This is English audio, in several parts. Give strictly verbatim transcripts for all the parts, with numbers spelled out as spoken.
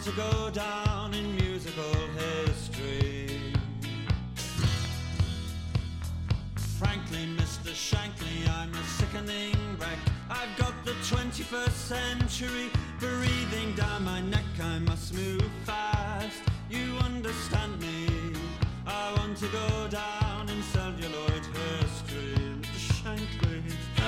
to go down in musical history. Frankly, Mister Shankly, I'm a sickening wreck. I've got the twenty-first century breathing down my neck. I must move fast, you understand me. I want to go down in celluloid history, Mister Shankly.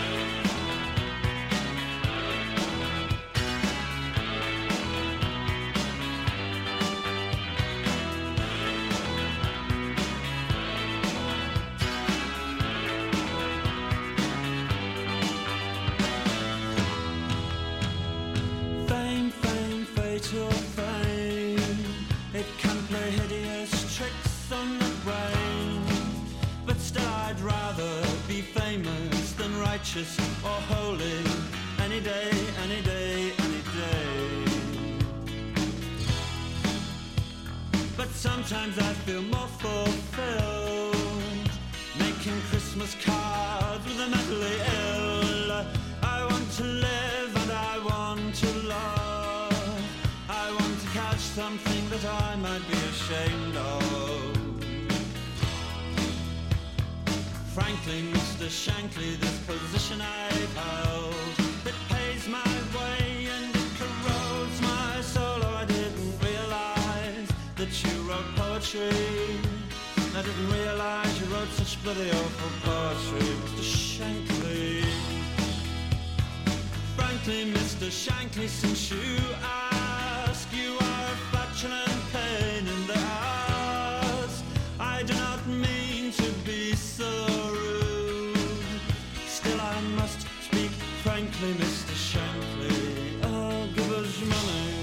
To fame, it can play hideous tricks on the brain, but still I'd rather be famous than righteous or holy, any day, any day, any day. But sometimes I feel more fulfilled making Christmas cards with the mentally ill. I want to live and I want to love. I want to catch something that I might be ashamed of. Frankly, Mister Shankly, this position I've held, it pays my way and it corrodes my soul. Oh, I didn't realize that you wrote poetry. I didn't realize you wrote such bloody awful poetry, Mister Shankly. Frankly, Mister Shankly, since you ask, you are a flatulent pain in the ass. I do not mean to be so rude, still I must speak frankly, Mister Shankly. Oh, give us your money.